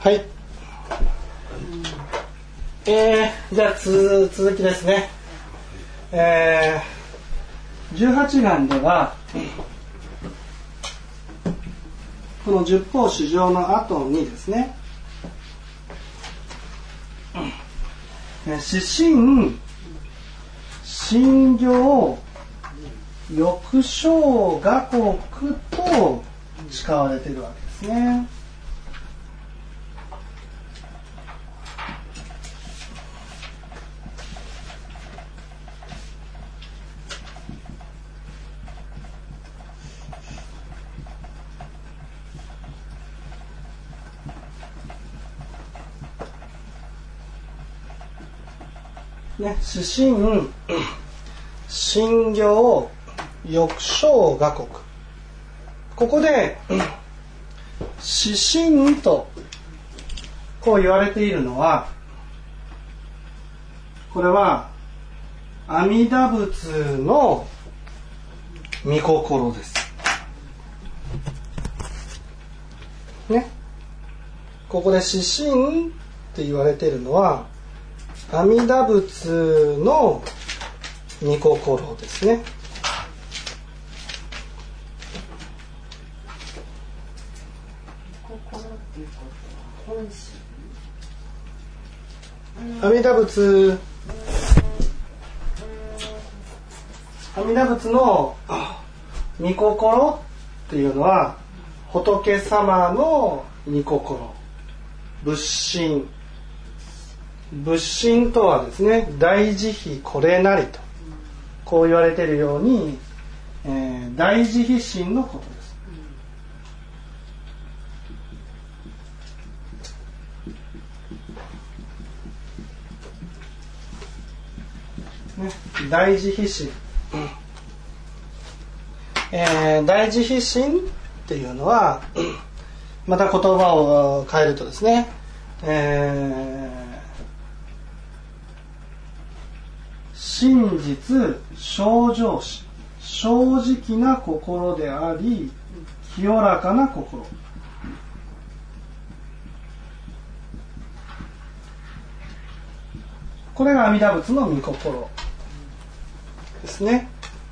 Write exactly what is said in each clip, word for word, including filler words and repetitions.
はい、えー、じゃあつ続きですね。えー、じゅうはち願ではこの十方至上の後にですね、四神神行欲生雅国と誓われているわけですね。ね、四神神行欲生雅国、ここで四神とこう言われているのは、これは阿弥陀仏の御心ですね。ここで四神って言われているのは阿弥陀仏の御心ですね。阿弥陀仏阿弥陀仏の御心っていうのは仏様の御心、仏心。仏心とはですね、大慈悲これなりとこう言われているように、えー、大慈悲心のことです。ね、大慈悲心、えー、大慈悲心っていうのはまた言葉を変えるとですね、えー真実正常心、正直な心であり清らかな心、これが阿弥陀仏の御心ですね。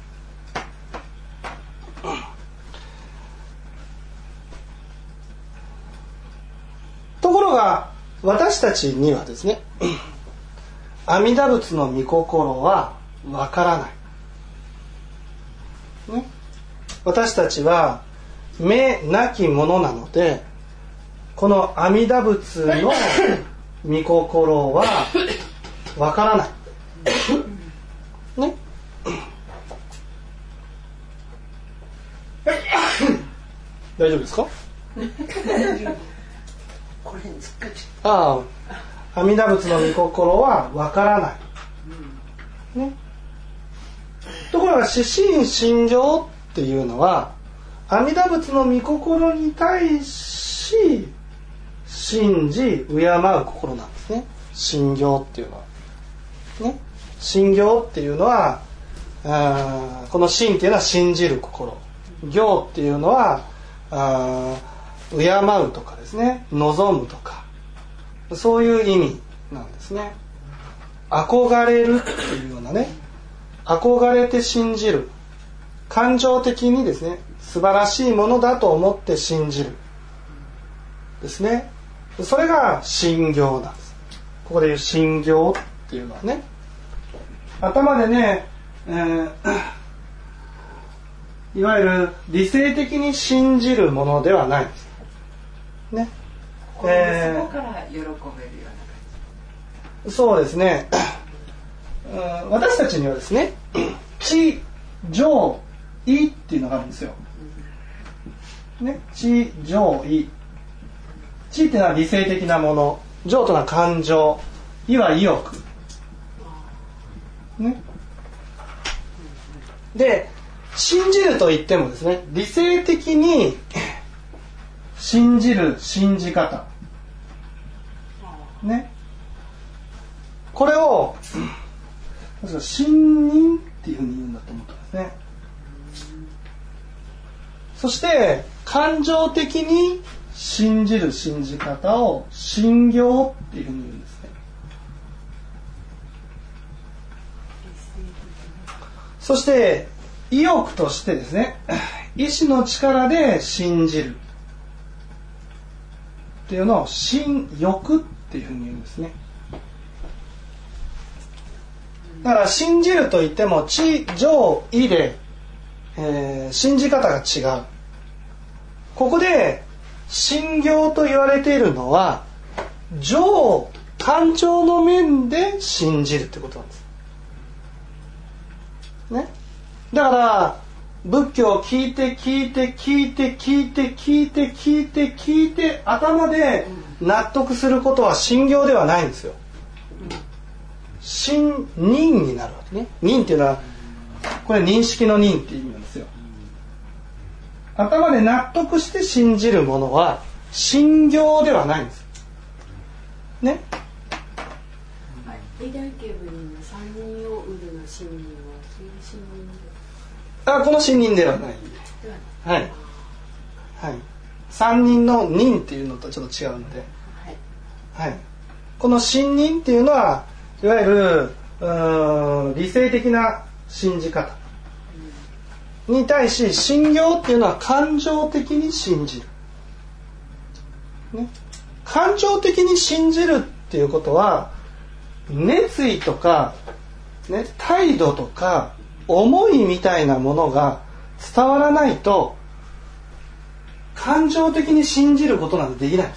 ところが私たちにはですね、阿弥陀仏の御心はわからない、ね、私たちは目なきものなので、この阿弥陀仏の御心はわからないね。大丈夫ですか？ これに突っかけああ、阿弥陀仏の御心はわからない、ね、ところが四神神行っていうのは阿弥陀仏の御心に対し信じ敬う心なんですね。神行っていうのはね、神行っていうのはあこの神っていうのは信じる心、行っていうのはあ敬うとかですね、望むとか、そういう意味なんですね。憧れるっていうようなね、憧れて信じる、感情的にですね、素晴らしいものだと思って信じるですね。それが神行なんです。ここでいう神行っていうのはね、頭でね、えー、いわゆる理性的に信じるものではないんですね。 えー、そこから喜べるような感じ。そうですね。私たちにはですね、知、情、意っていうのがあるんですよ。ね、知、情、意。知っていうのは理性的なもの、情というのは感情、意は意欲。ね。で、信じると言ってもですね、理性的に信じる信じ方。ね。これを信任っていうふうに言うんだと思ったんですね。そして感情的に信じる信じ方を信行っていうふうに言うんですね。そして意欲としてですね、意志の力で信じるっていうのを信欲っていうふうに言うんですね。だから信じるといっても知情意で、えー、信じ方が違う。ここで信行と言われているのは情感情の面で信じるってことなんですね。だから仏教を聞いて聞いて聞いて聞いて聞いて聞いて聞いて頭で納得することは信行ではないんですよ。信認になるわけね。認っていうのはこれ認識の認っていう意味なんですよ。頭で納得して信じるものは信行ではないんですね。 偉大慶部人の三人を売るの信任はそういう信任で、 あ、この信任ではない。はい、はい、三人の任っていうのとちょっと違うので、はい、はい、この信任っていうのはいわゆるうーん理性的な信じ方に対し、信行っていうのは感情的に信じる、ね、感情的に信じるっていうことは熱意とか、ね、態度とか思いみたいなものが伝わらないと感情的に信じることなんてできないんです、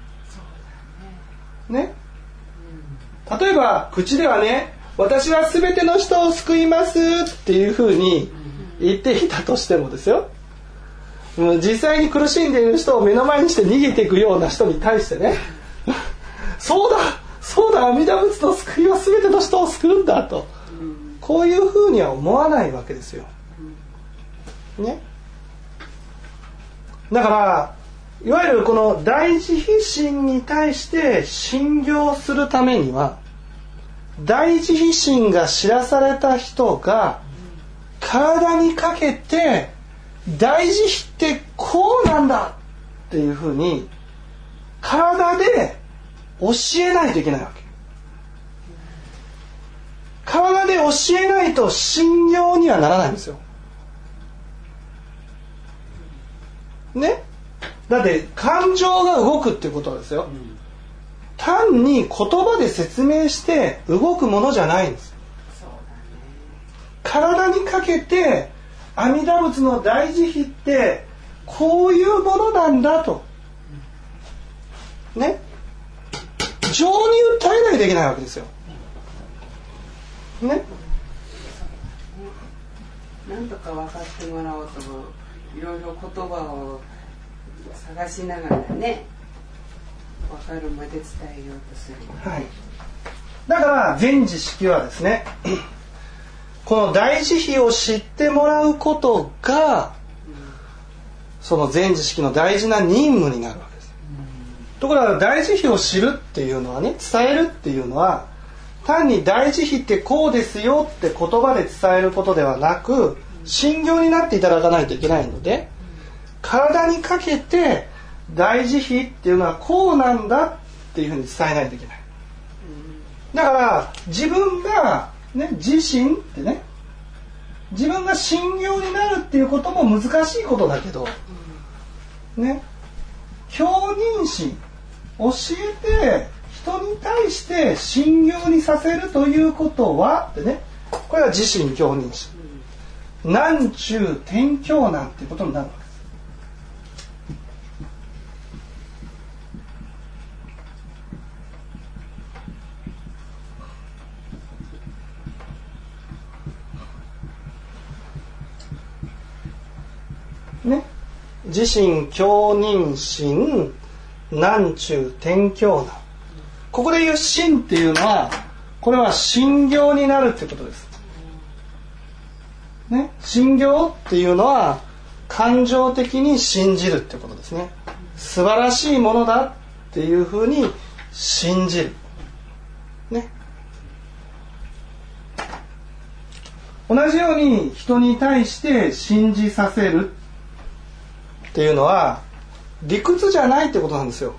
うん、ね、うん、例えば口ではね、私は全ての人を救いますっていうふうに言っていたとしてもですよ、実際に苦しんでいる人を目の前にして逃げていくような人に対してねそうだそうだ、阿弥陀仏の救いは全ての人を救うんだと、こういうふうには思わないわけですよ、ね、だからいわゆるこの大慈悲心に対して信行するためには、大慈悲心が知らされた人が体にかけて大慈悲ってこうなんだっていうふうに体で教えないといけないわけ。体で教えないと信行にはならないんですよ。ね？だって感情が動くっていうことですよ。うん、単に言葉で説明して動くものじゃないんです。そうだね。体にかけて阿弥陀仏の大慈悲ってこういうものなんだと。ね？情に訴えないといけないわけですよ。ね？ なんとか分かってもらおうともいろいろ言葉を探しながらね、分かるまで伝えようとする。 はい。だから全知識はですね、この大慈悲を知ってもらうことが、うん、その全知識の大事な任務になるわけです。うん、ところが大慈悲を知るっていうのはね、伝えるっていうのは単に大慈悲ってこうですよって言葉で伝えることではなく、信行になっていただかないといけないので、体にかけて大慈悲っていうのはこうなんだっていうふうに伝えないといけない。だから自分が、ね、自身ってね、自分が信行になるっていうことも難しいことだけど、ね、教人心教えて人に対して信行にさせるということはってね、これは自身教人心、南中天教難っていうことになるわけです。ね、自身教人心南中天教難、ここで言う信っていうのはこれは信行になるってことです、ね、信行っていうのは感情的に信じるってことですね。素晴らしいものだっていうふうに信じる、ね、同じように人に対して信じさせるっていうのは理屈じゃないってことなんですよ。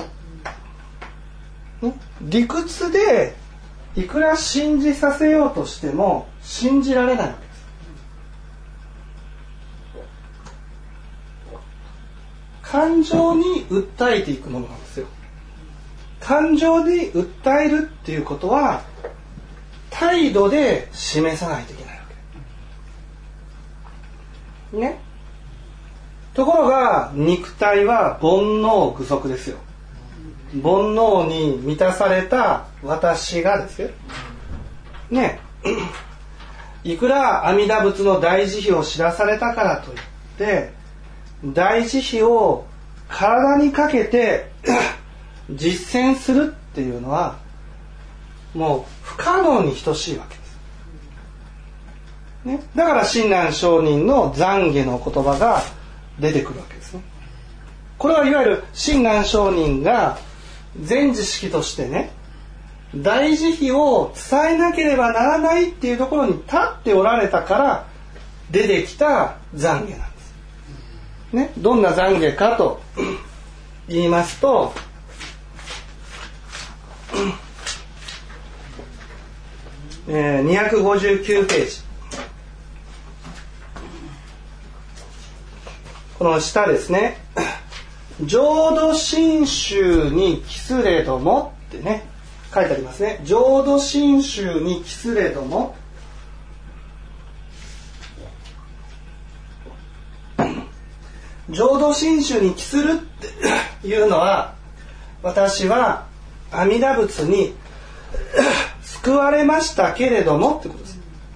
ね、理屈でいくら信じさせようとしても信じられないわけです。感情に訴えていくものなんですよ。感情に訴えるっていうことは態度で示さないといけないわけね。ところが肉体は煩悩具足ですよ。煩悩に満たされた私がですよね、いくら阿弥陀仏の大慈悲を知らされたからといって大慈悲を体にかけて実践するっていうのはもう不可能に等しいわけです、ね、だから親鸞上人の懺悔の言葉が出てくるわけですね。これはいわゆる親鸞上人が全知識としてね大慈悲を伝えなければならないっていうところに立っておられたから出てきた懺悔なんです、ね、どんな懺悔かと言いますとえー、にひゃくごじゅうきゅうページ、この下ですね、浄土真宗に帰すれどもってね書いてありますね。浄土真宗に帰すれども、浄土真宗に帰するっていうのは私は阿弥陀仏に救われましたけれどもってことです。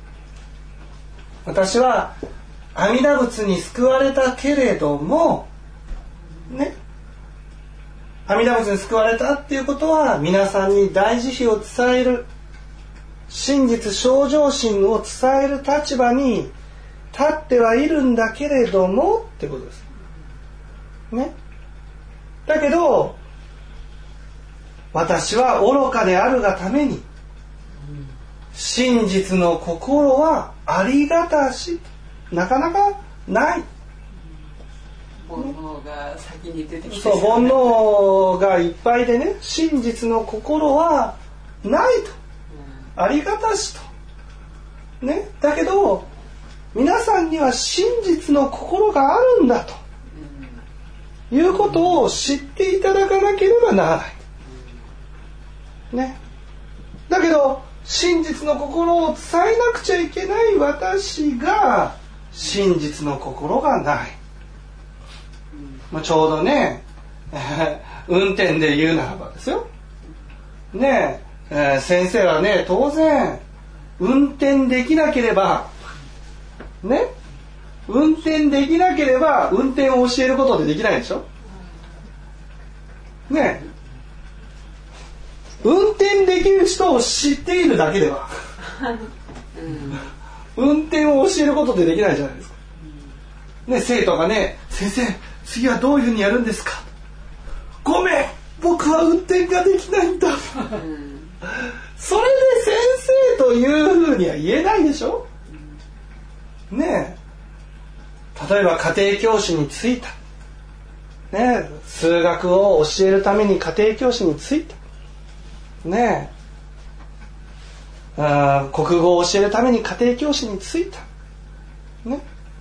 私は阿弥陀仏に救われたけれどもね、阿弥陀仏に救われたっていうことは皆さんに大慈悲を伝える真実正常心を伝える立場に立ってはいるんだけれどもってことですね。だけど私は愚かであるがために真実の心はありがたしなかなかない。 煩悩が先に出てきて、 そう煩悩がいっぱいでね真実の心はないと、うん、ありがたしとね。だけど皆さんには真実の心があるんだと、うん、いうことを知っていただかなければならない、うん、ね。だけど真実の心を伝えなくちゃいけない私が真実の心がない、まあ、ちょうどね、えー、運転で言うならばですよねえ、えー、先生はね当然運転できなければね運転できなければ運転を教えることでできないでしょねえ。運転できる人を知っているだけでは、うん、運転を教えることでできないじゃないですか、ね、生徒がね先生次はどういうふうにやるんですか、ごめん僕は運転ができないんだ、うん、それで先生というふうには言えないでしょ、うん、ねえ。例えば家庭教師に就いた、ね、数学を教えるために家庭教師に就いたねえ、あ国語を教えるために家庭教師に就いた、ね、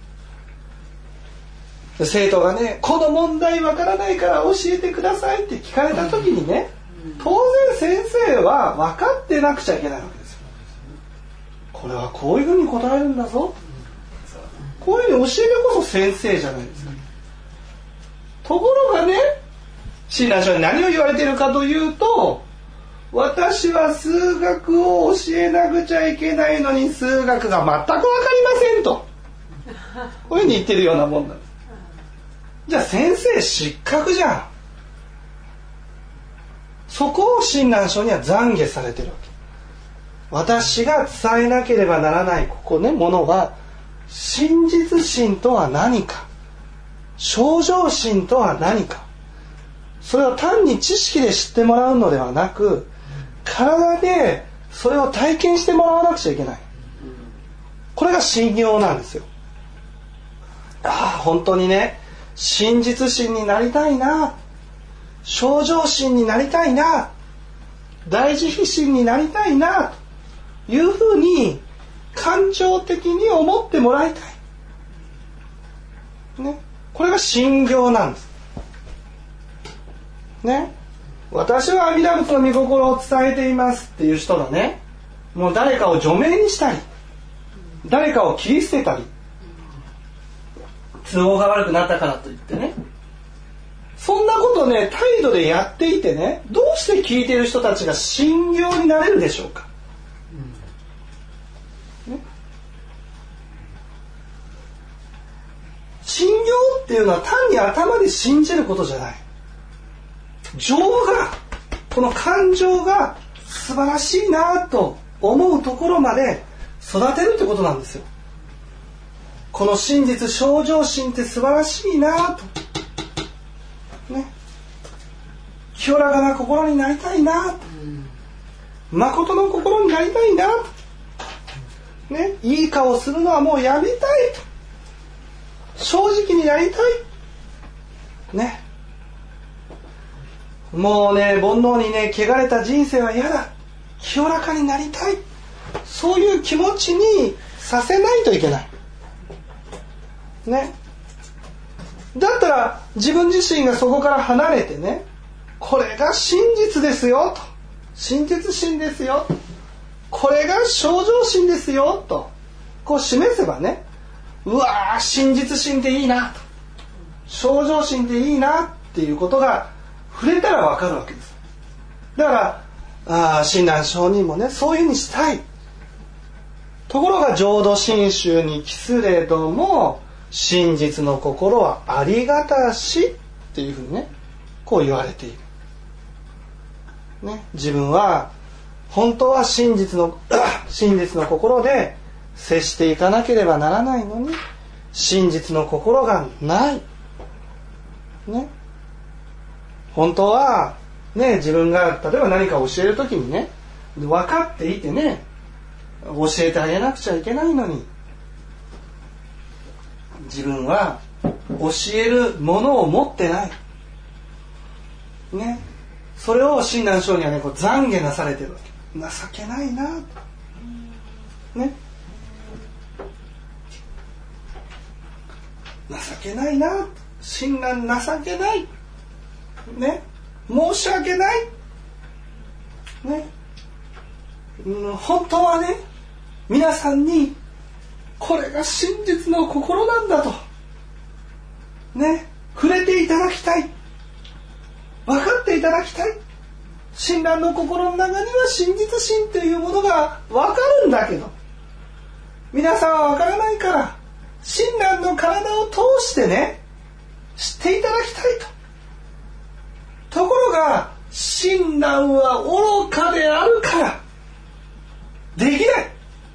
生徒がねこの問題わからないから教えてくださいって聞かれた時にね当然先生は分かってなくちゃいけないわけですよ。これはこういうふうに答えるんだぞ、こういうふうに教えるこそ先生じゃないですか。ところがね親鸞上人に何を言われているかというと私は数学を教えなくちゃいけないのに数学が全く分かりませんとこういうふうに言ってるようなもんなんです。じゃあ先生失格じゃん。そこを親鸞上人には懺悔されてるわけ。私が伝えなければならないここねものは真実心とは何か正常心とは何か、それを単に知識で知ってもらうのではなく体でそれを体験してもらわなくちゃいけない。これが信用なんですよ。ああ本当にね真実心になりたいな、正常心になりたいな、大慈悲心になりたいなというふうに感情的に思ってもらいたい、ね、これが信行なんです、ね、私は阿弥陀仏の御心を伝えていますっていう人がね、もう誰かを除名にしたり誰かを切り捨てたり、都合が悪くなったからといってね、そんなことね態度でやっていてね、どうして聞いている人たちが信行になれるでしょうか、ね、信行っていうのは単に頭で信じることじゃない、情がこの感情が素晴らしいなと思うところまで育てるってことなんですよ。この真実正常心って素晴らしいなとね、清らかな心になりたいなと、誠の心になりたいなと、ね、いい顔するのはもうやめたいと、正直になりたいね、もうね煩悩にね汚れた人生は嫌だ、清らかになりたい、そういう気持ちにさせないといけないね。だったら自分自身がそこから離れてね、これが真実ですよと、真実心ですよ、これが正常心ですよとこう示せばね、うわー真実心っていいなと、正常心っていいなっていうことが触れたら分かるわけです。だからあ親鸞上人もねそういうふうにしたい。ところが浄土真宗に帰すれども真実の心はありがたしっていうふうにねこう言われている、ね、自分は本当は真実の真実の心で接していかなければならないのに真実の心がない、ね、本当はね自分が例えば何か教えるときにね分かっていてね教えてあげなくちゃいけないのに、自分は教えるものを持ってないね、それを親鸞上人はねこう懺悔なされてるわけ。情けないなね、情けないな、親鸞情けないね、申し訳ないね、うん、本当はね皆さんにこれが真実の心なんだとね触れていただきたい、分かっていただきたい、親鸞の心の中には真実心というものが分かるんだけど皆さんは分からないから親鸞の体を通してね知っていただきたいと。ところが親鸞は愚かであるからできない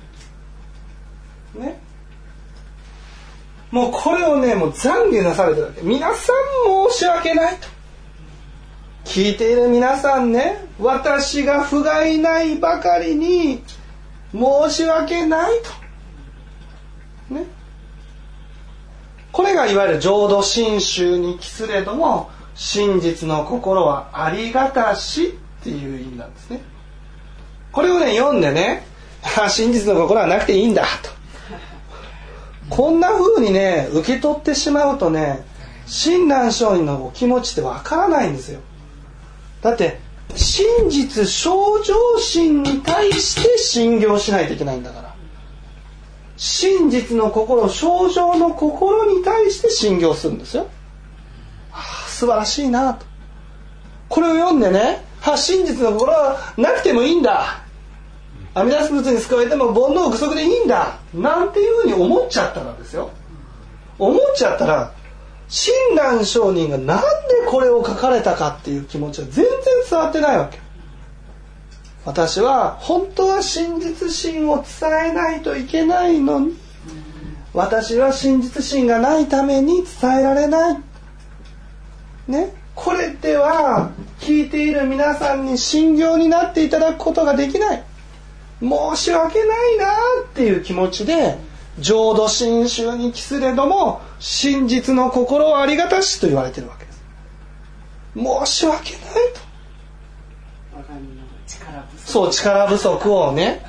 ね、もうこれをねもう懺悔なされてるわけ。皆さん申し訳ないと、聞いている皆さんね、私が不甲斐ないばかりに申し訳ないとね、これがいわゆる浄土真宗に帰すれども真実の心はありがたしっていう意味なんですね。これをね読んでね、真実の心はなくていいんだとこんな風にね受け取ってしまうとね親鸞上人のお気持ちってわからないんですよ。だって真実正常心に対して信行しないといけないんだから、真実の心、正常の心に対して信行するんですよ。ああ素晴らしいなと、これを読んでね、あ真実の心はなくてもいいんだ、阿弥陀仏に救われても煩悩具足でいいんだなんていうふうに思っちゃったらですよ、思っちゃったら親鸞上人がなんでこれを書かれたかっていう気持ちは全然伝わってないわけ。私は本当は真実心を伝えないといけないのに私は真実心がないために伝えられないね、これでは聞いている皆さんに信行になっていただくことができない、申し訳ないなっていう気持ちで浄土真宗に帰すれども真実の心はありがたしと言われているわけです。申し訳ないと。 我が身の力不足。 そう力不足をね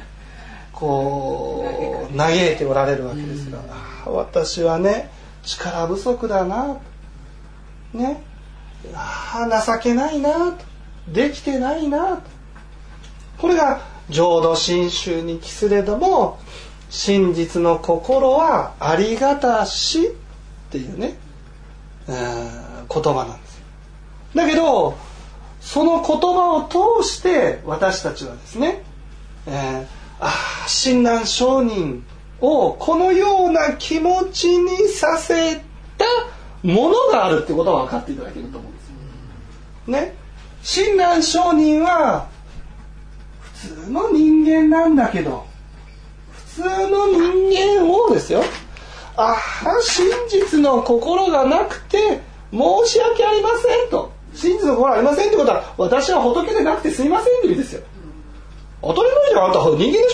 こう嘆いておられるわけですが、うん、私はね力不足だなねあ情けないなできてないな、これが浄土真宗に帰すれども真実の心はありがたしっていうね、えー、言葉なんですよ。だけどその言葉を通して私たちはですね、えー、あ親鸞上人をこのような気持ちにさせたものがあるってことが分かっていただけると思うんですよ。ね、親鸞上人は普通の人間なんだけど普通の人間をですよ、あ真実の心がなくて申し訳ありませんと、真実の心ありませんってことは私は仏でなくてすいませんって意味ですよ。当たり前じゃん、あんた人間でしょ、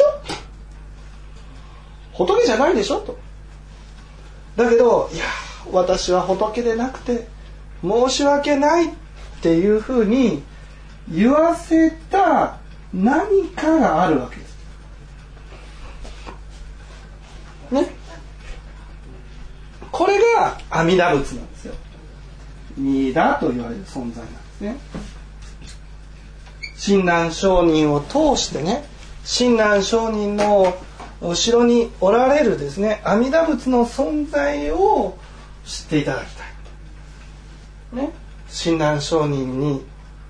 仏じゃないでしょと。だけどいや私は仏でなくて申し訳ないっていうふうに言わせた何かがあるわけですね。これが阿弥陀仏なんですよ。弥陀と言われる存在なんですね。親鸞上人を通してね、親鸞上人の後ろにおられるですね阿弥陀仏の存在を知っていただきたい、ね、親鸞上人に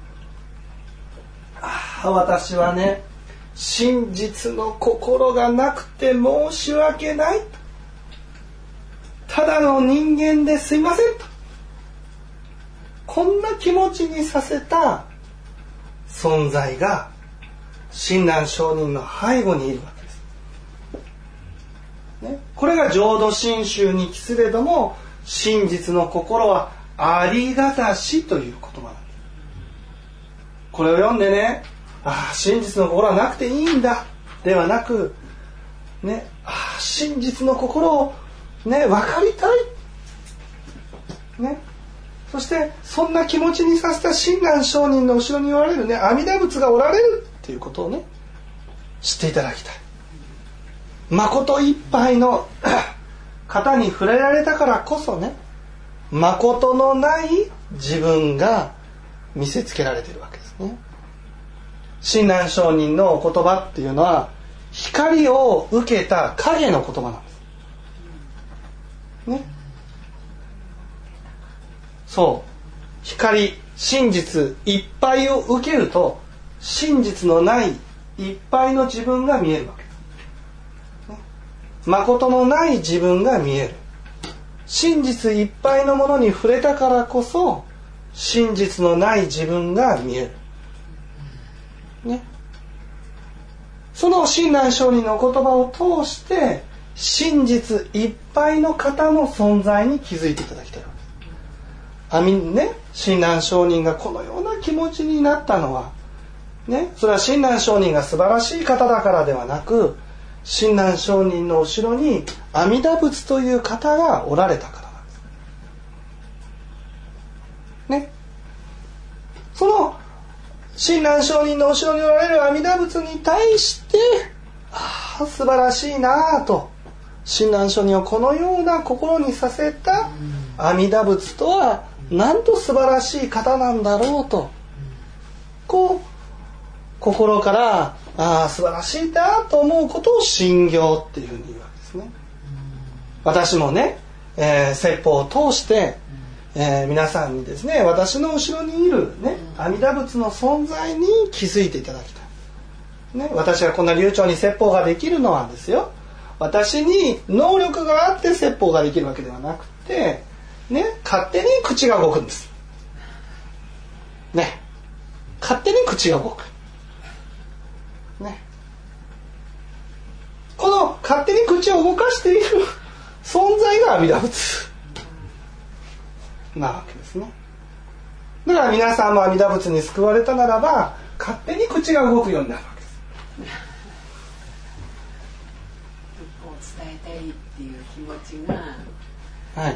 あ私はね真実の心がなくて申し訳ない、ただの人間ですいませんと、こんな気持ちにさせた存在が親鸞上人の背後にいるわけです、ね、これが浄土真宗に帰すれども真実の心はありがたしという言葉なんです。これを読んでね、ああ真実の心はなくていいんだではなく、ね、ああ真実の心を、ね、分かりたい、ね、そしてそんな気持ちにさせた親鸞上人の後ろにおられるね阿弥陀仏がおられるっていうことをね知っていただきたい。誠いっぱいの方に触れられたからこそね、誠のない自分が見せつけられているわけですね。親鸞上人のお言葉っていうのは光を受けた影の言葉なんですね。そう光真実いっぱいを受けると真実のないいっぱいの自分が見えるわけです、ね、誠のない自分が見える。真実いっぱいのものに触れたからこそ真実のない自分が見える、ね、その親鸞上人の言葉を通して真実いっぱいの方の存在に気づいていただきたいわけです。あみね、親鸞上人がこのような気持ちになったのは、ね、それは親鸞上人が素晴らしい方だからではなく、親鸞上人の後ろに阿弥陀仏という方がおられたからなんです、ね、その親鸞上人の後ろにおられる阿弥陀仏に対してああ素晴らしいなと、親鸞上人をこのような心にさせた阿弥陀仏とはなんと素晴らしい方なんだろうと、こう心からああ素晴らしいなと思うことを信行っていうふうに言うわけですね。私もね、えー、説法を通して、えー、皆さんにですね私の後ろにいる、ね、阿弥陀仏の存在に気づいていただきたい、ね、私がこんな流暢に説法ができるのはですよ、私に能力があって説法ができるわけではなくて、ね、勝手に口が動くんです、ね、勝手に口が動く、ね、この勝手に口を動かしている存在が阿弥陀仏なわけですね。だから皆さんも阿弥陀仏に救われたならば勝手に口が動くようになるわけです。 仏法を伝えたいっていう気持ちが、 はい、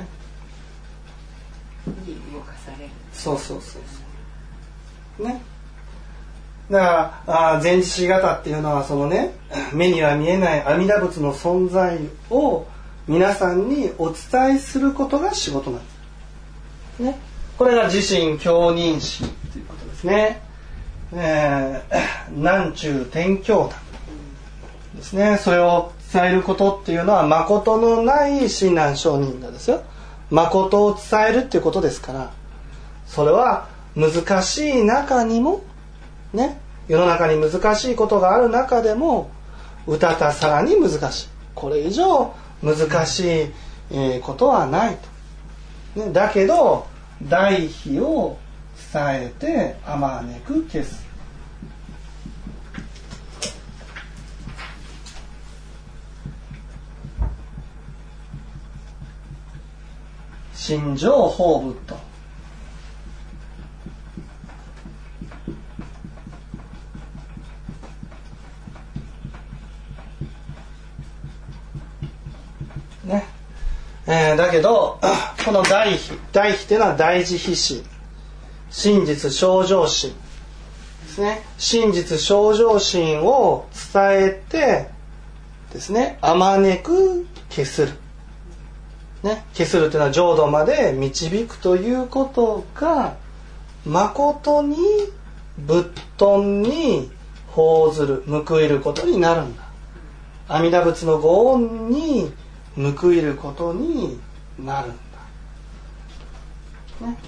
に動かされる。 そうそうそうそうね。だからあ前置型っていうのはそのね、目には見えない阿弥陀仏の存在を皆さんにお伝えすることが仕事なんです、ね、これが自身教認心ということですね。えー、南中天教団ですね。それを伝えることっていうのは誠のない親鸞上人なんですよ。誠を伝えるっていうことですから、それは難しい中にもね、世の中に難しいことがある中でもうたたさらに難しい、これ以上難しいことはないと、ね、だけど大悲を伝えてあまねく消す。心情法仏とね、えー、だけどこの大悲大悲っていうのは大慈悲心、真実正常心ですね。真実正常心を伝えてですね、あまねく消する、ね、消するというのは浄土まで導くということが誠に仏頓に報ずる報いることになるんだ。阿弥陀仏のご恩に報いることになるんだ、ね、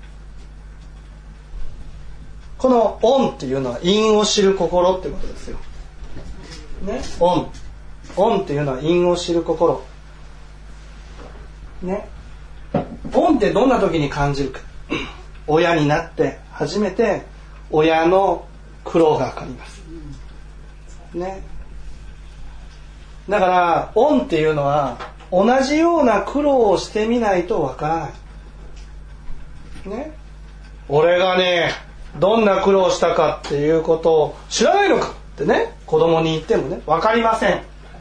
この恩っていうのは因を知る心ってことですよ、ね、恩恩っていうのは因を知る心ね。恩ってどんな時に感じるか。親になって初めて親の苦労が分かりますね。だから恩っていうのは同じような苦労をしてみないと分からないね。俺がねどんな苦労したかっていうことを知らないのかってね、子供に言ってもね分かりません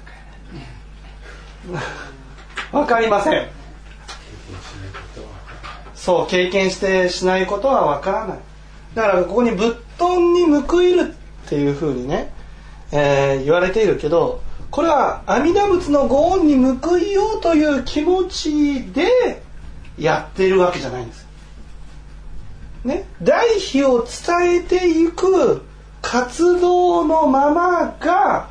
分かりません。そう、経験してしないことは分からない。だからここに仏頓に報いるっていうふうにね、えー、言われているけど、これは阿弥陀仏のご恩に報いようという気持ちでやっているわけじゃないんです、ね、大悲を伝えていく活動のままが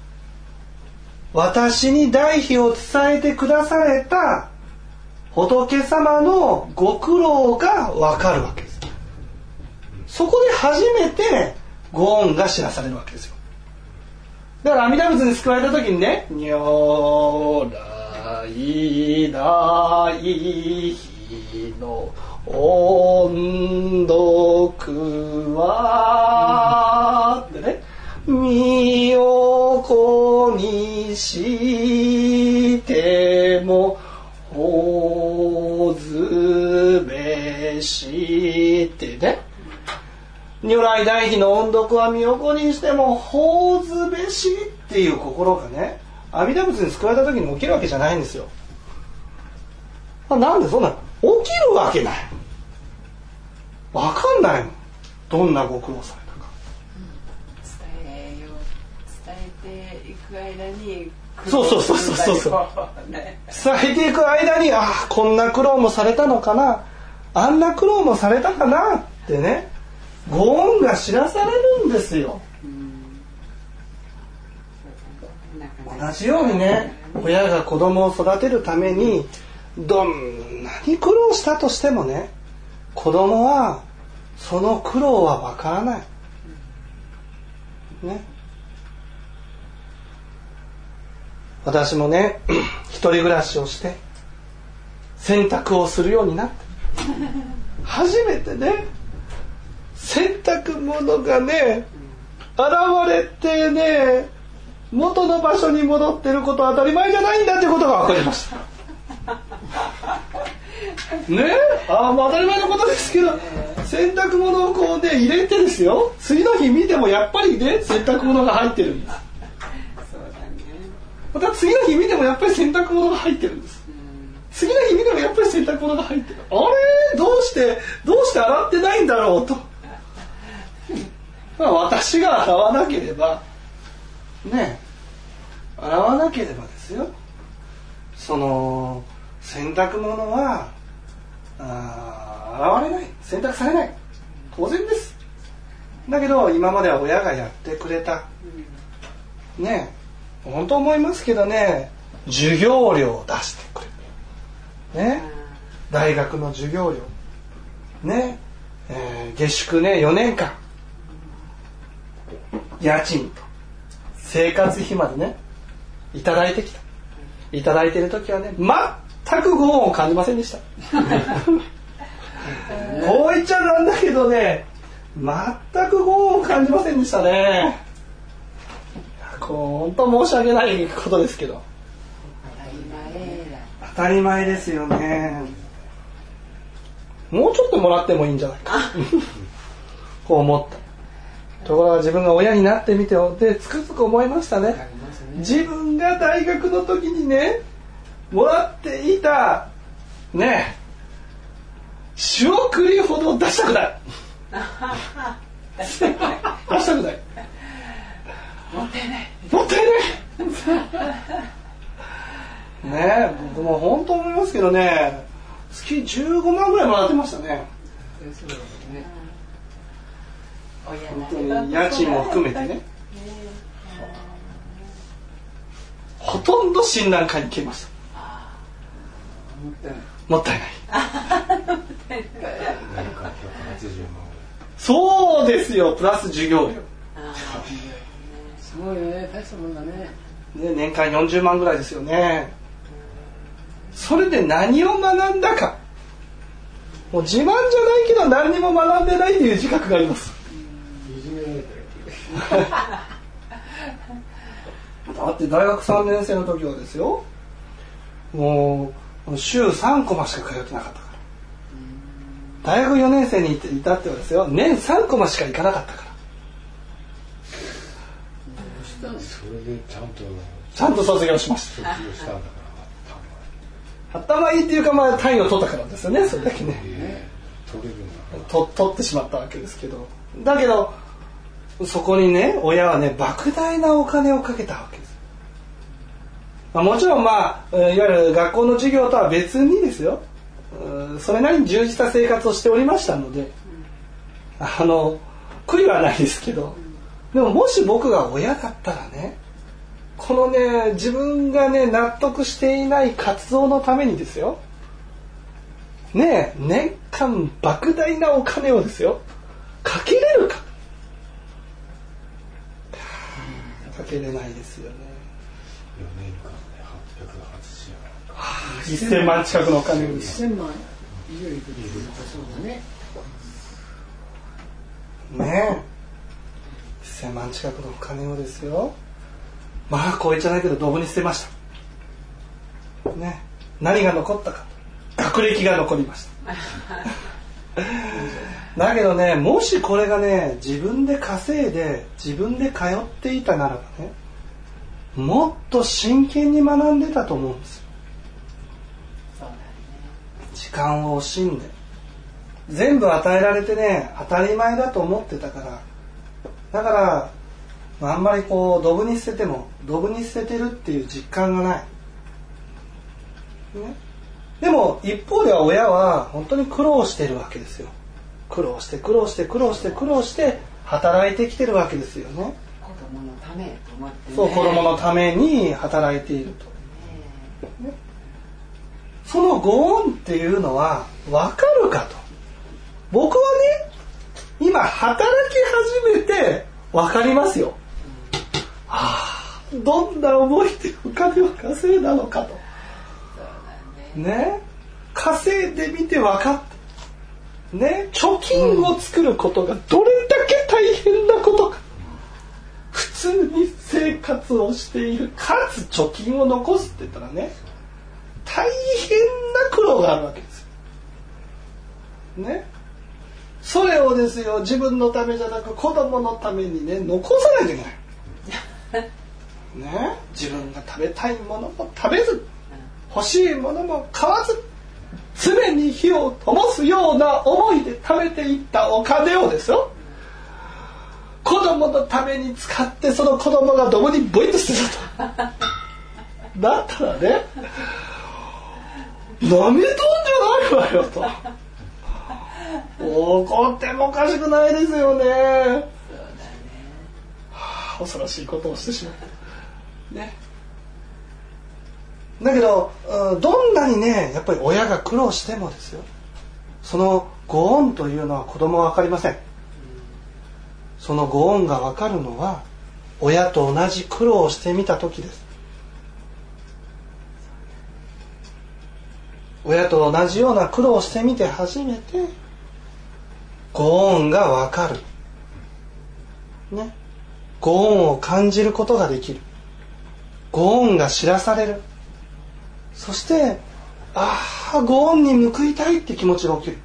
私に大悲を伝えてくだされた仏様のご苦労が分かるわけです。そこで初めてご恩が知らされるわけですよ。だから阿弥陀仏に救われた時にね、如来大悲の音読はってね、身を粉にしてもほずべしってね、如来大悲の音読は身を粉にしてもほずべしっていう心がね、阿弥陀仏に救われた時に起きるわけじゃないんですよ。なんでそんな起きるわけない、分かんないもん、どんなご苦労されたか、 うん、伝えよう伝えていく間にそうそうそうそうそう伝えていく間に、ああこんな苦労もされたのかな、あんな苦労もされたかなってね、ご恩が知らされるんですよ、うん、同じようにね、親が子供を育てるためにどんなに苦労したとしてもね、子供はその苦労はわからないね。私もね一人暮らしをして洗濯をするようになって初めてね、洗濯物がね現れてね元の場所に戻ってることは当たり前じゃないんだってことが分かりましたね、あもう当たり前のことですけど、洗濯物をこうね入れてですよ、次の日見てもやっぱりね洗濯物が入ってるんです。 そうだね。 また次の日見てもやっぱり洗濯物が入ってるんです。次の日見てもやっぱり洗濯物が入ってる。あれどうしてどうして洗ってないんだろうと。まあ私が洗わなければね洗わなければですよ。その洗濯物はあ洗われない洗濯されない当然です。だけど今までは親がやってくれたね本当思いますけどね授業料を出してくれる。ね、大学の授業料、ねえー、下宿ねよねんかん家賃と生活費までねいただいてきた。いただいている時はね全くご恩を感じませんでした。こう言っちゃなんだけどね全くご恩を感じませんでしたね。こう本当申し訳ないことですけど当たり前ですよね。もうちょっともらってもいいんじゃないかこう思った。ところが自分が親になってみてでつくづく思いましたね。自分が大学の時にねもらっていたね仕送りほど出したくない出したくないもったいないもったいないねえ僕も本当思いますけどね月じゅうごまんぐらいもらってましたね。 そうですね。 本当に家賃も含めてねほとんど診断会に消えました。もったいないそうですよプラス授業料すごいね大したもんだね。 ね年間よんじゅうまんぐらいですよね。それで何を学んだかもう自慢じゃないけど何にも学んでないという自覚があります。 いじめられてるだって大学さんねん生の時はですよもう週さんコマしか通ってなかったから。大学よねん生に至ってはですよ年さんコマしか行かなかったから。 それでちゃんとちゃんと卒業しました。 卒業したんだから頭いいっていうかまあ単位を取ったからですよねそれだけね、 えー、取れるんだと取ってしまったわけですけどだけどそこにね親はね莫大なお金をかけたわけです。まあ、もちろんまあいわゆる学校の授業とは別にですよそれなりに充実した生活をしておりましたのであの悔いはないですけどでももし僕が親だったらねこのね自分がね納得していない活動のためにですよね年間莫大なお金をですよかけれるかかけれないですよね。 よねんかんではっぴゃくはちじゅうまんいっせんまん近くのお金をせんまん以上いくとそうだねねえせんまん近くのお金をですよまあこう言っちゃないけどドブに捨てましたね。何が残ったか学歴が残りましただけどねもしこれがね自分で稼いで自分で通っていたならばねもっと真剣に学んでたと思うんですよ。 そうだね。 時間を惜しんで全部与えられてね当たり前だと思ってたからだからあんまりこうドブに捨ててもドブに捨ててるっていう実感がない、ね、でも一方では親は本当に苦労してるわけですよ。苦労して苦労して苦労して苦労して働いてきてるわけですよね。 子供のためと思ってね。 そう子供のために働いていると、ね、そのご恩っていうのは分かるかと。僕はね今働き始めて分かりますよ。はあ、どんな思いでお金を稼いだのかと。ね、稼いでみて分かった。ね、貯金を作ることがどれだけ大変なことか。普通に生活をしているかつ貯金を残すって言ったらね、大変な苦労があるわけですよ。ね。それをですよ自分のためじゃなく子供のためにね残さないといけない。 ね、自分が食べたいものも食べず、欲しいものも買わず、常に火を灯すような思いで食べていったお金をですよ、子供のために使って、その子供がどこにボイッとしてたとだったらね、なめとんじゃないわよと怒ってもおかしくないですよね。そうだね、はあ、恐ろしいことをしてしまうね。だけど、うん、どんなにね、やっぱり親が苦労してもですよ、そのご恩というのは子供は分かりません。そのご恩が分かるのは親と同じ苦労をしてみた時です。親と同じような苦労をしてみて初めてご恩が分かる、ね、ご恩を感じることができる、ご恩が知らされる、そしてああご恩に報いたいって気持ちが起きる。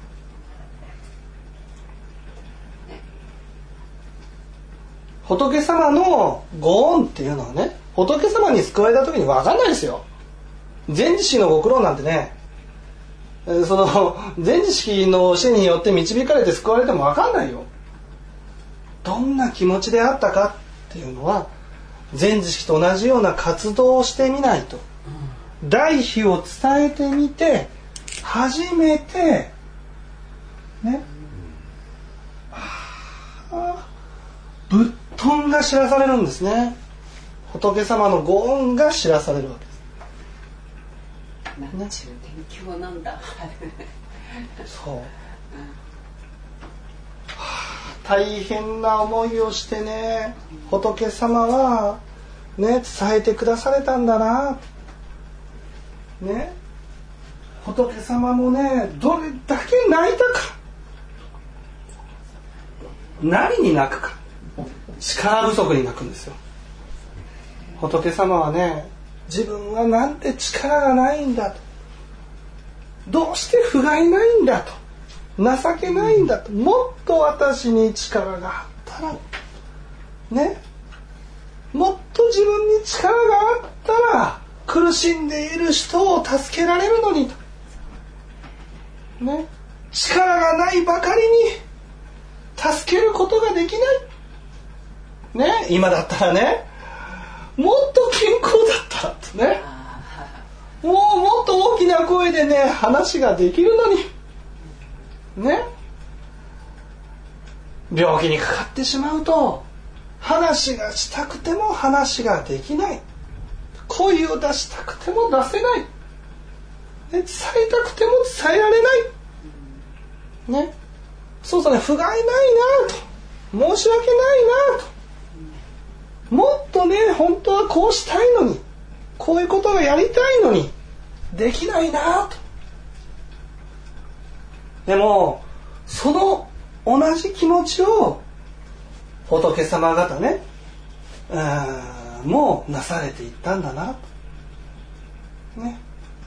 仏様のご恩っていうのはね、仏様に救われた時に分かんないですよ。前知識のご苦労なんてね、その前知識の教えによって導かれて救われても分かんないよ。どんな気持ちであったかっていうのは前知識と同じような活動をしてみないと、大悲を伝えてみて初めてね、仏頓が知らされるんですね。仏様のご恩が知らされるわけです。 なんちゅう勉強なんだそう、うん、はあ、大変な思いをしてね、仏様はね伝えてくだされたんだなね。仏様もねどれだけ泣いたか、何に泣くか、力不足に泣くんですよ。仏様はね、自分はなんて力がないんだと、どうして不甲斐ないんだと、情けないんだと、もっと私に力があったらね、もっと自分に力があったら苦しんでいる人を助けられるのにとね、力がないばかりに助けることができないね。今だったらね、もっと健康だったらね、もうもっと大きな声でね話ができるのにね、病気にかかってしまうと話がしたくても話ができない、声を出したくても出せない、ね、伝えたくても伝えられないね。そうそうね、不甲斐ないなと、申し訳ないなと、もっとね本当はこうしたいのに、こういうことがやりたいのにできないなと。でもその同じ気持ちを仏様方ね、うんもうなされていったんだなとね。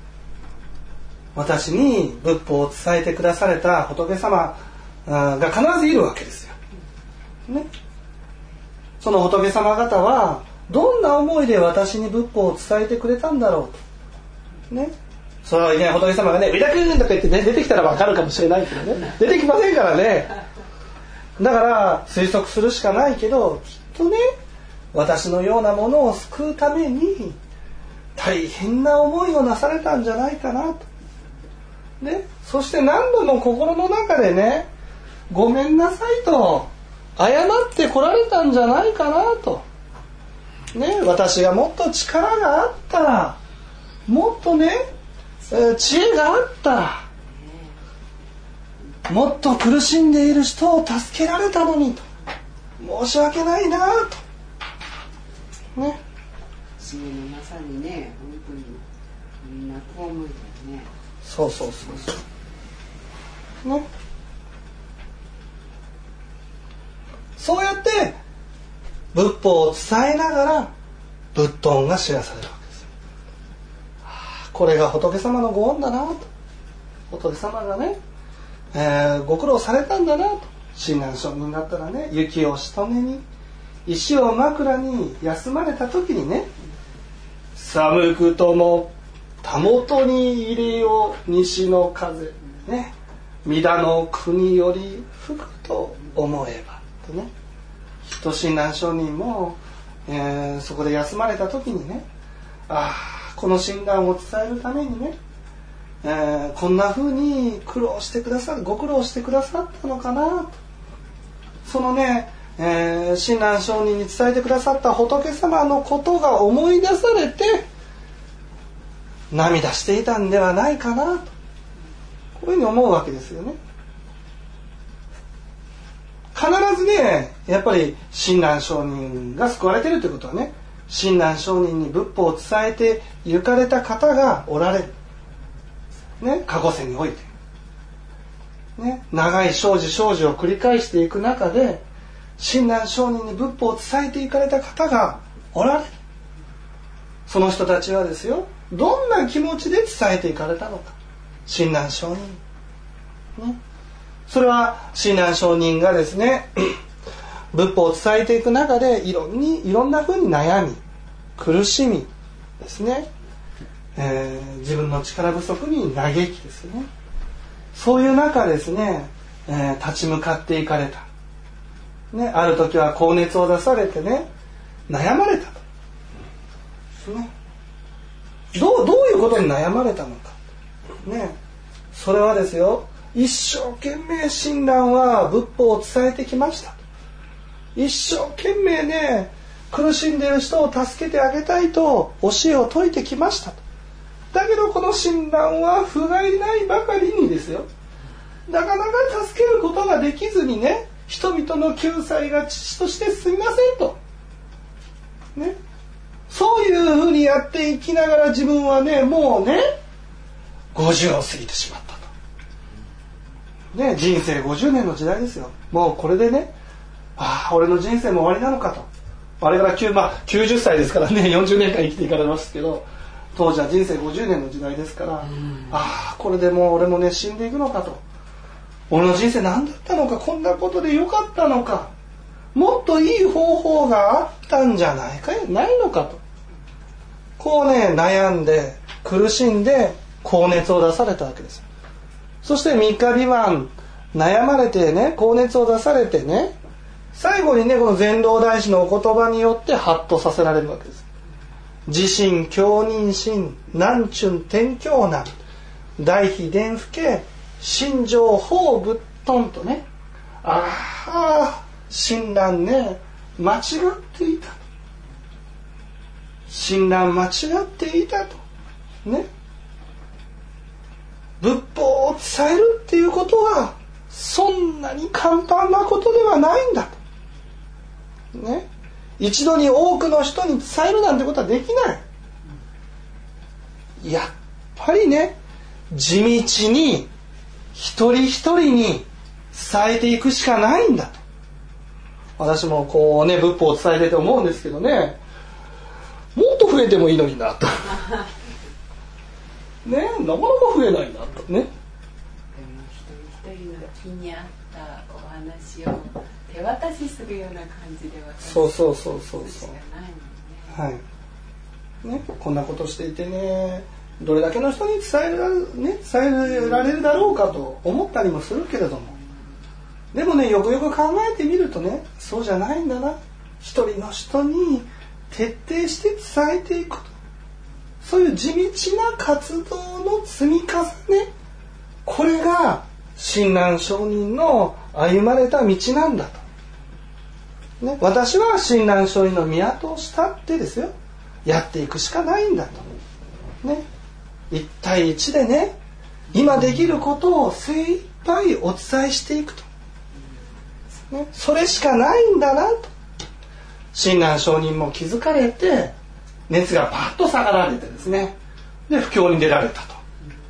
私に仏法を伝えてくだされた仏様が必ずいるわけですよ、ね。その仏様方はどんな思いで私に仏法を伝えてくれたんだろうとね。そうね、仏様がね「上田君」とか言ってね出てきたら分かるかもしれないけどね、出てきませんからね。だから推測するしかないけど、きっとね私のようなものを救うために大変な思いをなされたんじゃないかなと、ね、そして何度も心の中でねごめんなさいと謝ってこられたんじゃないかなと、ね、私がもっと力があったら、もっとね知恵があったら、もっと苦しんでいる人を助けられたのにと、申し訳ないなとね。 知恵のまさにね、本当にみんなこう思いだよね。 そうそうそうそうね。そうやって仏法を伝えながら仏頓が知らされるわけですよ。これが仏様のご恩だなと、仏様がね、えー、ご苦労されたんだなと。親鸞聖人だったらね、雪をしとめに石を枕に休まれた時にね、寒くともたもとに入れよ西の風ね、御田の国より吹くと思えばとね、人親鸞上人も、えー、そこで休まれた時にね、ああこの親鸞を伝えるためにね、えー、こんな風に苦労してくださるご苦労してくださったのかなと、そのね、えー、親鸞上人に伝えてくださった仏様のことが思い出されて涙していたんではないかなと、こういうふうに思うわけですよね。必ずね、やっぱり親鸞上人が救われているということはね、親鸞上人に仏法を伝えて行かれた方がおられる、ね、過去世において、ね、長い生死生死を繰り返していく中で親鸞上人に仏法を伝えていかれた方がおられる。その人たちはですよ、どんな気持ちで伝えていかれたのか、親鸞上人、ね、それは親鸞上人がですね仏法を伝えていく中でいろんにいろんなふうに悩み苦しみですね、えー、自分の力不足に嘆きですね、そういう中ですね、えー、立ち向かっていかれた、ね、ある時は高熱を出されてね悩まれたと、ね、どう、どういうことに悩まれたのか、ね、それはですよ、一生懸命親鸞は仏法を伝えてきました。一生懸命ね、苦しんでいる人を助けてあげたいと教えを説いてきました。だけどこの親鸞は不甲斐ないばかりにですよ、なかなか助けることができずにね、人々の救済が父としてすみませんと、ね、そういうふうにやっていきながら自分はね、もうねごじゅうを過ぎてしまったと、ね、人生ごじゅうねんの時代ですよ。もうこれでね、ああ俺の人生も終わりなのかと。あれからきゅう、まあ、きゅうじゅっさいですからね、よんじゅうねんかん生きていかれますけど、当時は人生ごじゅうねんの時代ですから、ああこれでもう俺もね死んでいくのかと、俺の人生何だったのか、こんなことでよかったのか、もっといい方法があったんじゃないかないのかと、こうね悩んで苦しんで高熱を出されたわけです。そしてみっかびまん悩まれてね、高熱を出されてね、最後にねこの禅道大師のお言葉によってハッとさせられるわけです。自身教人心南春天教南大悲伝不敬心情法仏頓とね、ああ親鸞ね間違っていた、親鸞間違っていたとね、仏法を伝えるっていうことはそんなに簡単なことではないんだと、ね、一度に多くの人に伝えるなんてことはできない。やっぱりね地道に一人一人に伝えていくしかないんだと。私もこうね仏法を伝えてて思うんですけどね、もっと増えてもいいのになとね、なかなか増えないなとね。でも一人一人の気に合ったお話を手渡しするような感じで渡すそうそうそうそうそう、 はいね、こんなことしていてね、どれだけの人に伝えられる、ね、伝えられるだろうかと思ったりもするけれども、でもねよくよく考えてみるとね、そうじゃないんだな。一人の人に徹底して伝えていくと、そういう地道な活動の積み重ね、これが親鸞上人の歩まれた道なんだと、ね、私は親鸞上人の都を慕ってですよやっていくしかないんだと、ね、一対一でね今できることを精一杯お伝えしていくと、ね、それしかないんだなと親鸞上人も気づかれて、熱がパッと下がられてですね、で布教に出られたと。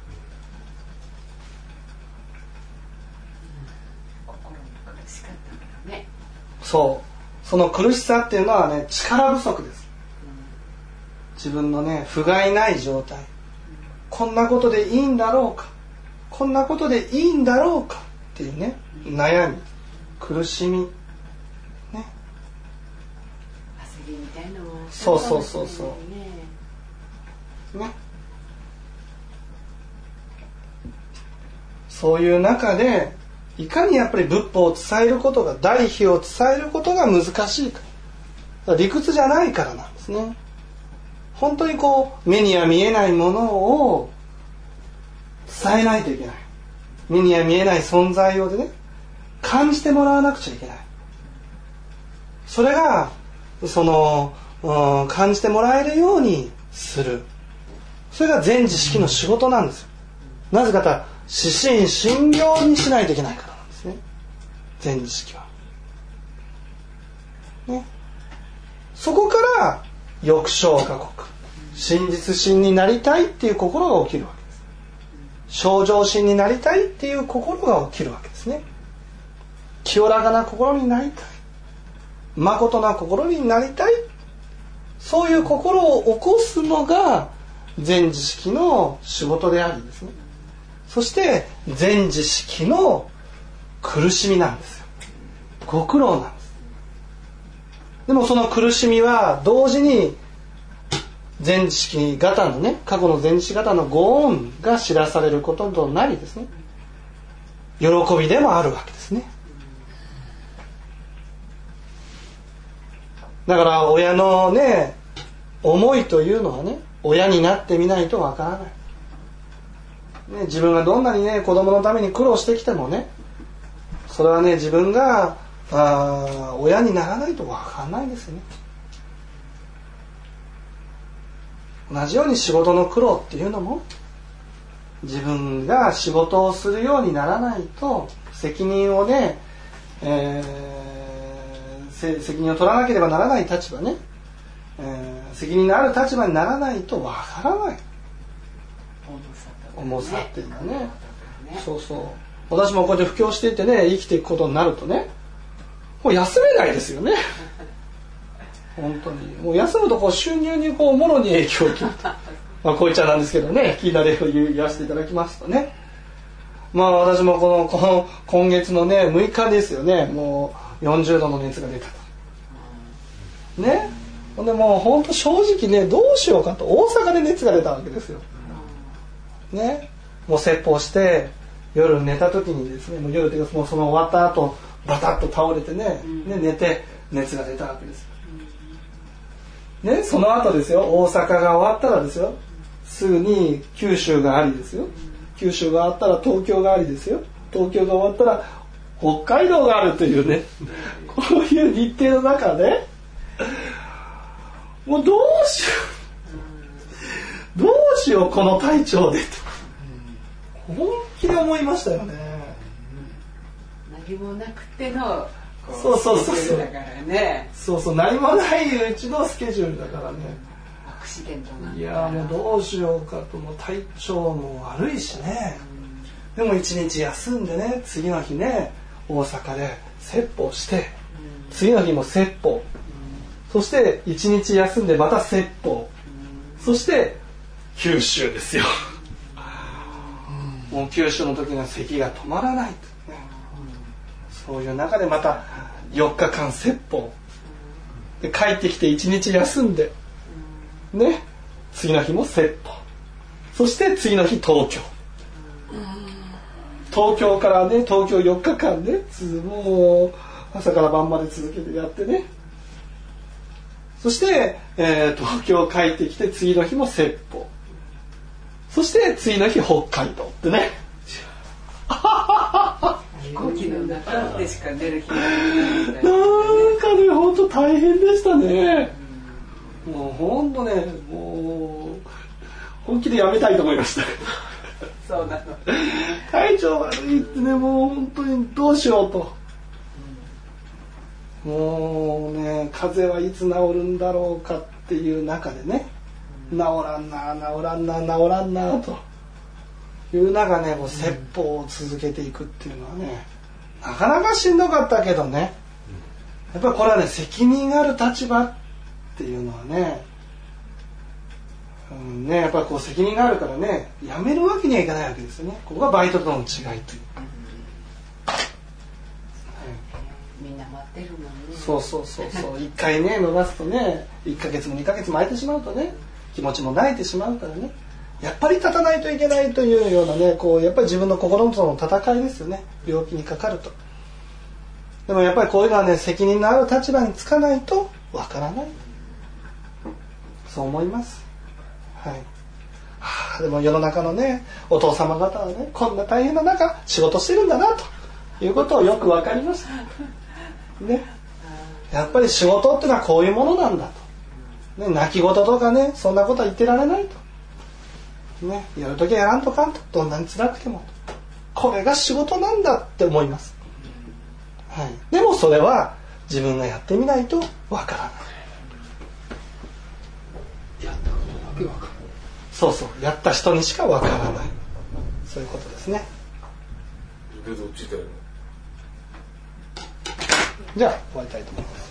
心も苦しかったからね。 そう、その苦しさっていうのはね力不足です。自分のね不甲斐ない状態、こんなことでいいんだろうか、こんなことでいいんだろうかっていうね悩み苦しみね、 たいなのもそうそうそうそうね、そういう中でいかにやっぱり仏法を伝えることが、大悲を伝えることが難しいか、理屈じゃないからなんですね。本当にこう目には見えないものを伝えないといけない。目には見えない存在をでね、感じてもらわなくちゃいけない。それがその、うん、感じてもらえるようにする、それが全知識の仕事なんですよ。なぜかというと指針信行にしないといけないからなんですね、全知識は、ね、そこから欲生華国、真実心になりたいっていう心が起きるわけです。清浄心になりたいっていう心が起きるわけですね。清らかな心になりたい、誠な心になりたい、そういう心を起こすのが全知識の仕事でありですね、そして全知識の苦しみなんですよ。ご苦労なんです。でもその苦しみは同時に全知識型のね、過去の全知識型のご恩が知らされることとなりですね、喜びでもあるわけですね。だから親のね、思いというのはね、親になってみないとわからない、ね、自分がどんなにね子供のために苦労してきてもね、それはね自分があ親にならないとわかんないですよね。同じように仕事の苦労っていうのも、自分が仕事をするようにならないと、責任をね、えー、責任を取らなければならない立場ね、えー、責任のある立場にならないとわからない。重さっていうのはね、そうそう。私もこうやって布教していってね、生きていくことになるとね、もう休めないですよね。本当にもう休むとこう収入にこうもろに影響を受けると、まあこういっちゃなんですけどね、気になれを言わせていただきますとね、まあ私もこのこの今月のねむいかですよね、もうよんじゅうどの熱が出たとね。ほんでもう本当正直ね、どうしようかと、大阪で熱が出たわけですよね。もう説法して夜寝た時にですね、もう夜というかもうその終わった後バタッと倒れてね、ね寝て熱が出たわけですね。その後ですよ、大阪が終わったらですよ、すぐに九州がありですよ、九州があったら東京がありですよ、東京が終わったら北海道があるというね、こういう日程の中でもうどうしようどうしようこの体調でと本気で思いましたよね。 何もなくてのそうそうそうそうだからね、 そうそう、何もないうちのスケジュールだからね、 アクシデントなんだ。 いやもうどうしようかと、もう体調も悪いしね、うん、でも一日休んでね、次の日ね大阪で説法して、うん、次の日も説法、うん、そして一日休んでまた説法、うん、そして九州ですよ、うん、もう九州の時には咳が止まらないと、ね、うん、そういう中でまたよっかかん説法で、帰ってきていちにち休んでね、次の日も説法、そして次の日東京、東京からね、東京よっかかんね、もう朝から晩まで続けてやってね、そして、えー、東京帰ってきて次の日も説法、そして次の日北海道ってね飛行機の中でしか出る日がないみたいな、 なんかね本当大変でしたね、うん、もう本当ね、もう本気でやめたいと思いましたそうなの、 体調悪いってね、もう本当にどうしようと、うん、もうね風邪はいつ治るんだろうかっていう中でね、治らんな治らんな治らんなという中ね、もう説法を続けていくっていうのはね、なかなかしんどかったけどね、やっぱりこれはね責任ある立場っていうのはね、うんね、やっぱりこう責任があるからね、やめるわけにはいかないわけですよね。ここがバイトとの違いという、はい、 みんな待ってるもんね。 そうそうそうそう一回ね伸ばすとねいっかげつもにかげつも空いてしまうとね気持ちも慣れてしまうからねやっぱり立たないといけないというようなねこうやっぱり自分の心との戦いですよね病気にかかると。でもやっぱりこういうのはね責任のある立場につかないとわからないそう思います。はい。はあ、でも世の中のねお父様方はねこんな大変な中仕事してるんだなということをよくわかりましたね。やっぱり仕事ってのはこういうものなんだと、ね、泣き言とかねそんなことは言ってられないと、ね、やるときはやらんとかんとどんなに辛くてもこれが仕事なんだって思います、はい、でもそれは自分がやってみないとわからない。 やったことだけわかる。 そうそうやった人にしかわからないそういうことですね。 でどっちだよ。 じゃあ終わりたいと思います。